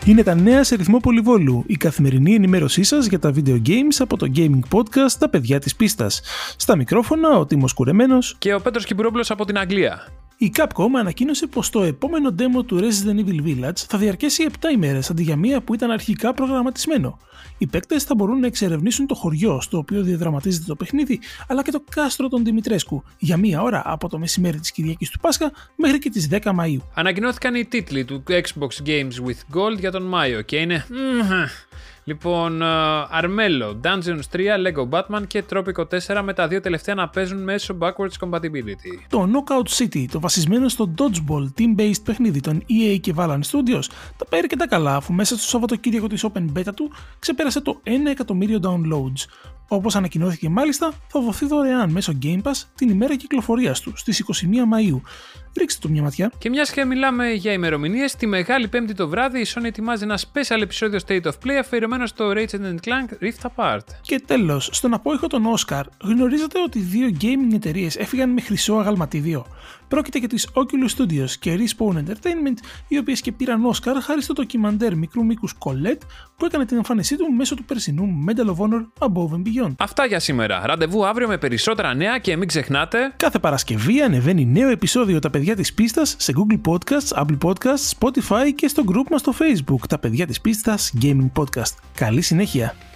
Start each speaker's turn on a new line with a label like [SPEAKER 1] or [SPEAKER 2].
[SPEAKER 1] Είναι τα νέα σε ρυθμό πολυβόλου, η καθημερινή ενημέρωσή σας για τα video games από το gaming podcast «Τα παιδιά της πίστας». Στα μικρόφωνα ο Τίμος Κουρεμένος
[SPEAKER 2] και ο Πέτρος Κυπουρόπουλος από την Αγγλία.
[SPEAKER 1] Η Capcom ανακοίνωσε πως το επόμενο demo του Resident Evil Village θα διαρκέσει 7 ημέρες αντί για μία που ήταν αρχικά προγραμματισμένο. Οι παίκτες θα μπορούν να εξερευνήσουν το χωριό στο οποίο διαδραματίζεται το παιχνίδι, αλλά και το κάστρο των Δημητρέσκου για μία ώρα από το μεσημέρι της Κυριακής του Πάσχα μέχρι και τις 10 Μαΐου.
[SPEAKER 2] Ανακοινώθηκαν οι τίτλοι του Xbox Games with Gold για τον Μάιο και είναι... Λοιπόν, Armello, Dungeons 3, Lego Batman και Tropico 4 με τα δύο τελευταία να παίζουν μέσω backwards compatibility.
[SPEAKER 1] Το Knockout City, το βασισμένο στο Dodgeball team-based παιχνίδι των EA και Valorant Studios, τα παίρνει και τα καλά αφού μέσα στο Σαββατοκύριακο της Open Beta του ξεπέρασε το 1 εκατομμύριο downloads. Όπως ανακοινώθηκε μάλιστα, θα δοθεί δωρεάν μέσω Game Pass την ημέρα κυκλοφορίας του στις 21 Μαΐου. Ρίξτε του μια ματιά.
[SPEAKER 2] Και μιας και μιλάμε για ημερομηνίες, τη Μεγάλη Πέμπτη το βράδυ η Sony ετοιμάζει ένα special επεισόδιο State of Play αφιερωμένο στο Ratchet & Clank Rift Apart.
[SPEAKER 1] Και τέλος, στον απόϊχο των Oscar, γνωρίζετε ότι δύο gaming εταιρείες έφυγαν με χρυσό αγαλματίδιο. Πρόκειται για τις Oculus Studios και Respawn Entertainment, οι οποίες και πήραν Oscar χάρη στο ντοκιμαντέρ μικρού μήκους Colette που έκανε την εμφάνισή του μέσω του περσινού Medal of Honor Above and Beyond.
[SPEAKER 2] Αυτά για σήμερα. Ραντεβού αύριο με περισσότερα νέα και μην ξεχνάτε.
[SPEAKER 1] Κάθε Παρασκευή ανεβαίνει νέο επεισόδιο Τα παιδιά της πίστας σε Google Podcasts, Apple Podcasts, Spotify και στο group μας στο Facebook Τα παιδιά της πίστας Gaming Podcast. Καλή συνέχεια!